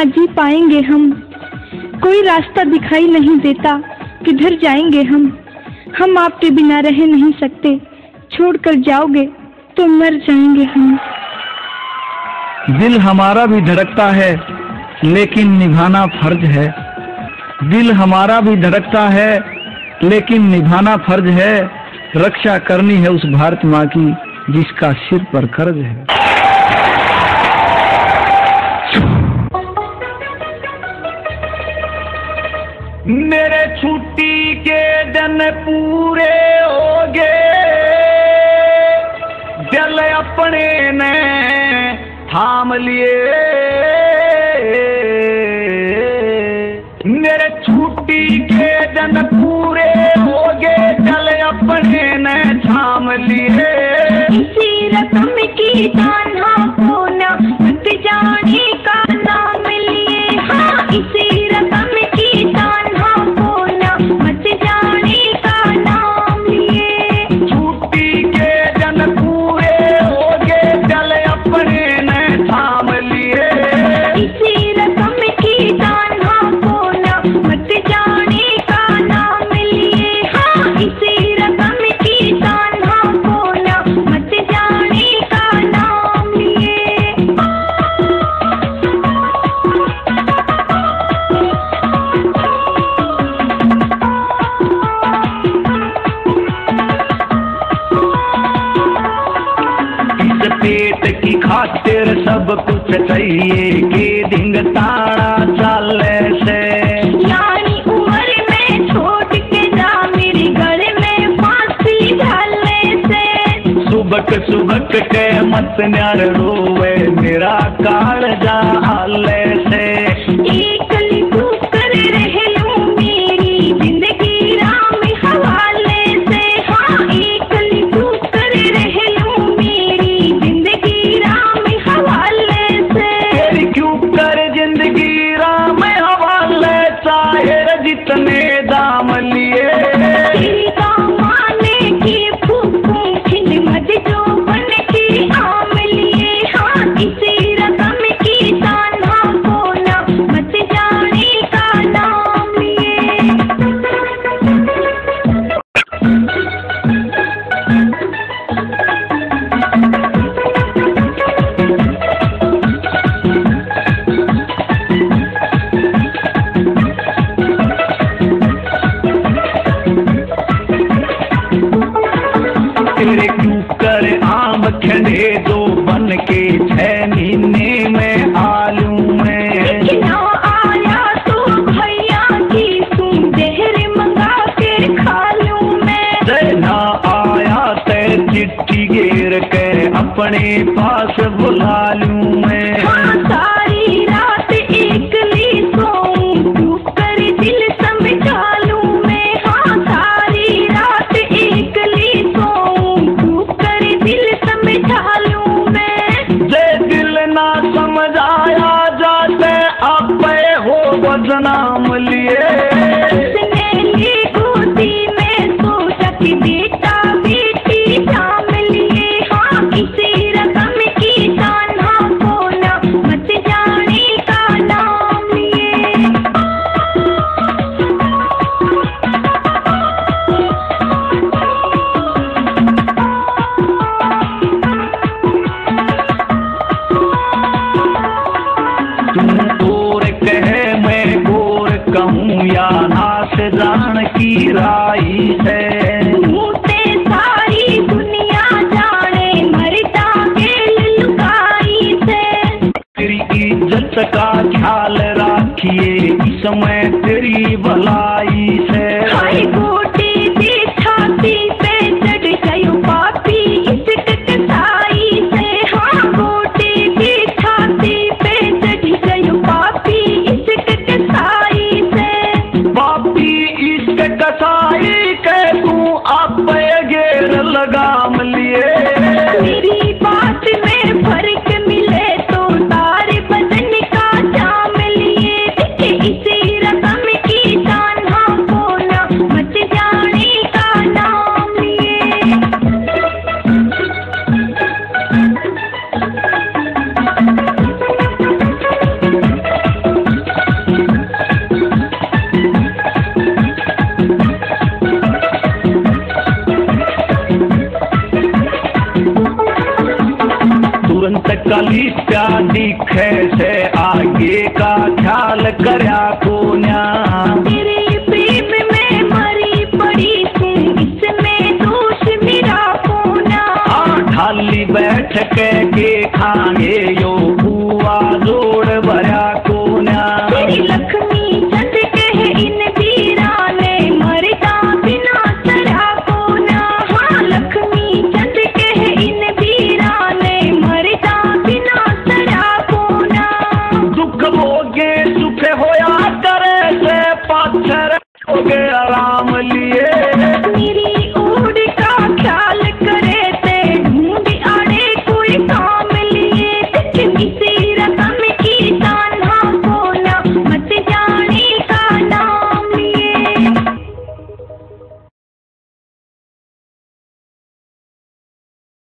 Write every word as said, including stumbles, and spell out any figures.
ना जी पाएंगे हम, कोई रास्ता दिखाई नहीं देता, किधर जाएंगे हम। हम आपके बिना रह नहीं सकते, छोड़कर जाओगे तो मर जाएंगे हम। दिल हमारा भी धड़कता है लेकिन निभाना फर्ज है। दिल हमारा भी धड़कता है लेकिन निभाना फर्ज है। रक्षा करनी है उस भारत माँ की जिसका सिर पर कर्ज है। मेरे छुट्टी के दिन पूरे हो गए, दिल अपने ने थाम लिए। मेरे छुट्टी के दिन पूरे हो गए, दिल अपने ने थाम लिए। इसी रकम की ताना को ना मत जाने का नाम लिए। हाँ, इसी रकम की ताना को ना मत जाने का नाम लिए। छुट्टी के दिन पूरे हो गए, दिल अपने ने थाम लिए। इसी रकम की ताना को ना मत जाने का नाम लिए। हाँ, इसी रकम की ताना को ना मत जाने का नाम लिए। इस पेट की खातिर सब कुछ चाहिए कि ढिंग ताड़ा चाले से। यानी उम्र में छोड़ के जा मेरे घर में फांसी डालने से। सुबक सुबक के मत न्यार रोवे मेरा कालजा हाले से। एक लिखू कर रह लूं मेरी जिंदगी राम हवाले से। हाँ, एक लिखू कर रह लूं मेरी जिंदगी राम हवाले से। तेरी क्यों कर जिंदगी राम हवाले, चाहे जितने दाम लिए। तेरी दामाने की फूफू खिदमत जो बन के आम लिए। हाँ, इसी रकम की ताना को ना मत जाने का नाम लिए। तेरे क्यों कर आम खंडे जो बन के छह महीने में आलू में। ना आया तो भैया की तुम जहर मंगा के खा लूं मैं। जय ना आया ते चिट्ठी घेर के अपने पास बुला लूं मैं। हाँ, सारी रात एकली सोऊं तू कर दिल समझा लूं मैं। हाँ, सारी रात एकली सोऊं तू कर दिल समझा लूं मैं। जय दिल ना समझाया जाते आपे हो बदनाम लिए। उसने ली गोदी में सोचा कि बेटा बेटी जाम लिए। हाँ, इसी रकम की ताना को ना मत जाने का नाम लिए। तुम गोर कहे मैं गोर कहूँ या नाश जान की राई से। मुझे सारी दुनिया जाने मरता के लुकाई से। तेरी इज्जत का ख्याल रखिए इसमें तेरी भलाई से। हाय गोटी दी छाती पे चढ़ गयो पापी इस कसाई से। हाँ, गोटी दी छाती पे चढ़ गयो पापी इस कसाई से। पापी इसके कसाई के तू आप घेर लगाम लिए। मेरी बात में फर्क मिले तो तार बदन का जाम लिए। देखे इसी रकम की ताना को ना मत जाने का नाम लिए। से आगे का ख्याल करया कोन्या। तेरे प्रेम में मरी पड़ी से इसमें दोष मेरा कोना। हाँ ढाली बैठ के के खाएंगे